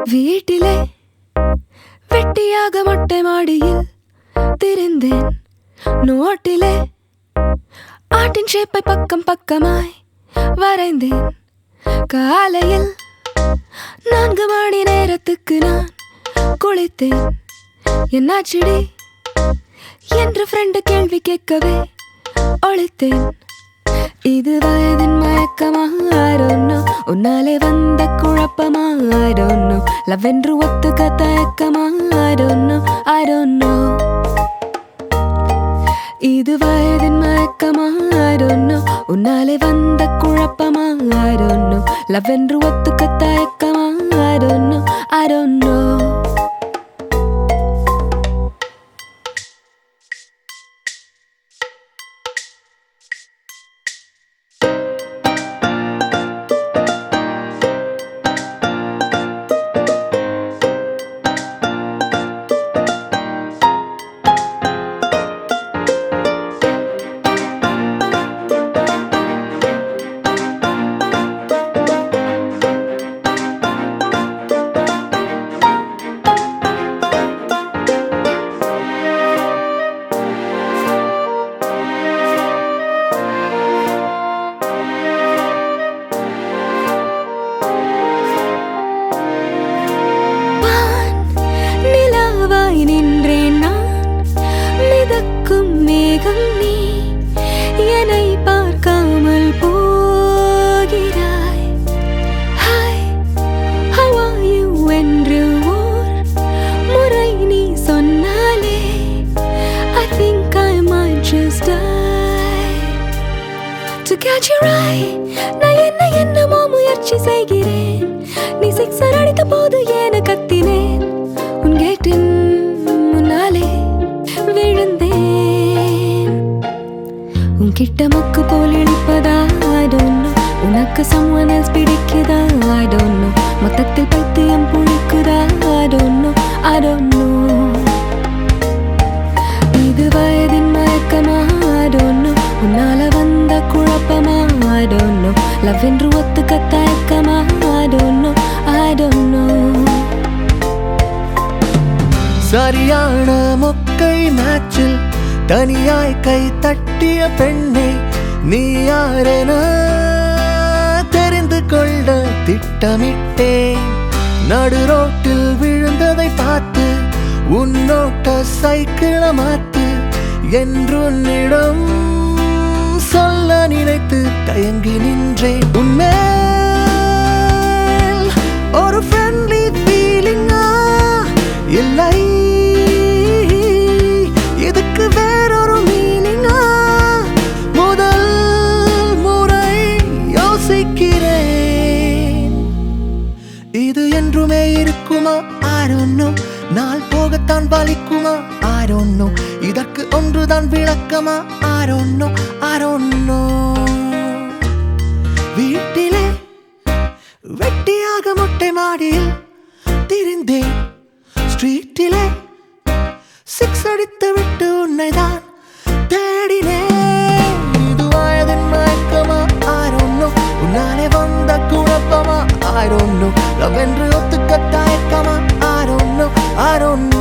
வீட்டிலே வெட்டியாக மொட்டை மாடியில் திரிந்தேன். நோட்டிலே ஆட்டின் ஷேப்பை பக்கம் பக்கமாய் வரைந்தேன். காலையில் 4 மணி நேரத்துக்கு நான் குளித்தேன். என்னாச்சுடி என்று ஃப்ரெண்டு கேள்வி கேட்கவே ஒளித்தேன். இது வயதின் மயக்கமா? I don't know. உன்னாலே வந்த குழப்பமா? I don't know. லவ் என்று ஒத்துக்க தயக்கமா? I don't know. I don't know. இது வயதின் மயக்கமா? I don't know. உன்னாலே வந்த குழப்பமா? I don't know. லவ் என்று ஒத்துக்க தயக்கமா? I don't know. I don't know. நின்றேன் நான், மிதக்கும் மேகம் நீ, என்னை பார்க்காமல் போகிறாய். ஹாய், how are you என்று ஓர் முறை நீ சொன்னாலே I think I might just die to catch your eye. நான் என்னமோ முயற்சி செய்கிறேன். நீ சிக்ஸர் அடித்த போது ஏன கத்தினேன். உன் கேட்டின் முன்னாலே விழுந்தேன். உன்கிட்ட மொக்கு போல் இழிப்பதா? I don't know. உனக்கு someone else பிடிக்குதா? I don't know. மொத்தத்தில் பைத்தியம் புளிக்குதா? I don't know. I don't know. இது வயதின் மயக்கமா? I don't know. உன்னால வந்த குழப்பமா? I don't know. லவ் என்று ஒத்துக்க தயக்கமா? I don't know. I don't know. சரியான மொக்கை மேட்சில் தனியாய் கை தட்டிய பெண்ணே, நீ யாரென தெரிந்து கொள்ள திட்டமிட்டேன். நடு ரோட்டில் விழுந்ததை பார்த்து உன்னோட்ட சைக்கிள மாத்து என்று உன்னிடம் சொல்ல நினைத்து தயங்கி நின்றேன். உன்மேல் ஒரு ஃப்ரெண்ட்லி ஃபீலிங்கா இல்லை, இதுக்கு வேறொரு மீனிங்கா? முதல் முறை யோசிக்கிறேன். இது என்றுமே இருக்குமா? I don't know. நாள் போகத்தான் வலிக்குமா? I don't know. இதற்கு ஒன்றுதான் விளக்கமா? I don't know. I don't know. வீட்டிலே வெட்டியாக மொட்டை மாடியில் திரிந்தேன். ஸ்ட்ரீட்டிலே 6 அடித்து விட்டு உன்னைதான் தேடினேன். இது வயதின் மயக்கமா? I don't know. உன்னாலே வந்த குழப்பமா? I don't know. லவ் என்று ஒத்துக்க தயக்கமா? I don't know. I don't know.